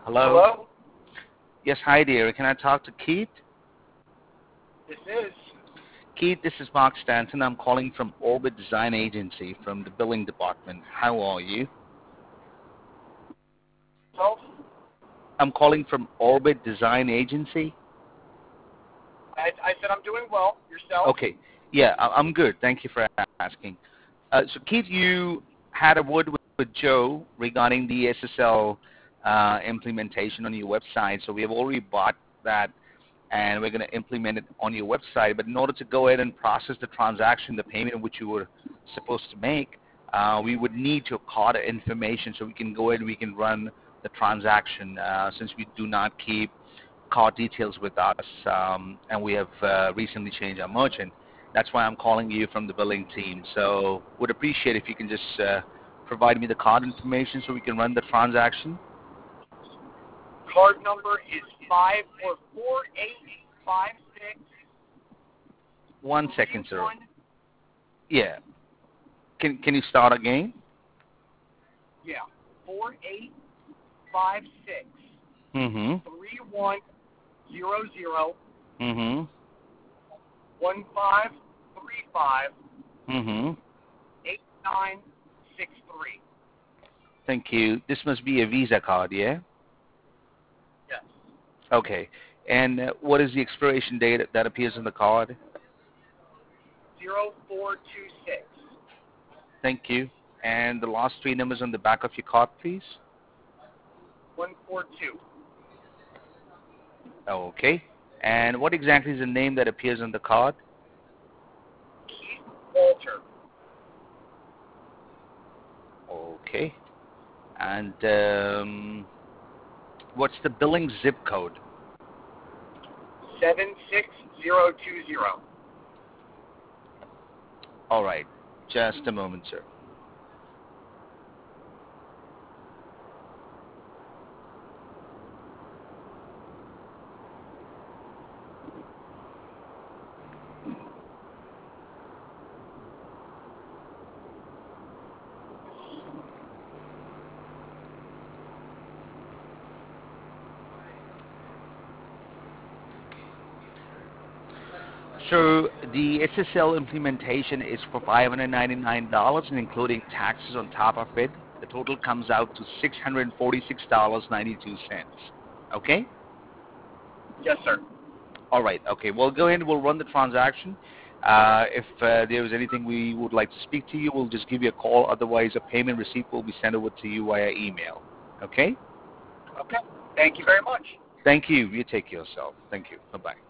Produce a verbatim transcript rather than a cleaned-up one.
Hello? Hello? Yes, hi dear. Can I talk to Keith? This is. Keith, this is Mark Stanton. I'm calling from Orbit Design Agency from the billing department. How are you? Self? I'm calling from Orbit Design Agency. I, I said I'm doing well. Yourself? Okay. Yeah, I- I'm good. Thank you for asking. Uh, so, Keith, you had a word with, with Joe regarding the S S L uh, implementation on your website. So we have already bought that, and we're going to implement it on your website. But in order to go ahead and process the transaction, the payment which you were supposed to make, uh, we would need your card information so we can go ahead and we can run the transaction, uh, since we do not keep card details with us, um, and we have uh, recently changed our merchant. That's why I'm calling you from the billing team. So would appreciate if you can just uh, provide me the card information so we can run the transaction. Card number is five four four eight five six. One second, sir. Yeah. Can can you start again? Yeah. Four eight five six Mm-hmm. three one zero zero Mm-hmm. one five three five Mm-hmm. eight nine six three. Thank you. This must be a Visa card, yeah? Yes. Okay. And uh, what is the expiration date that appears on the card? Zero four two six. Thank you. And the last three numbers on the back of your card, please. One four two. Okay. And what exactly is the name that appears on the card? Keith Walter. Okay. And um, what's the billing zip code? Seven six zero two zero. All right. Just a moment, sir. So the S S L implementation is for five hundred ninety-nine dollars, and including taxes on top of it, the total comes out to six hundred forty-six dollars and ninety-two cents. Okay? Yes, sir. All right. Okay. We'll go ahead and we'll run the transaction. Uh, if uh, there is anything we would like to speak to you, we'll just give you a call. Otherwise, a payment receipt will be sent over to you via email. Okay? Okay. Thank you very much. Thank you. You take care of yourself. Thank you. Bye-bye.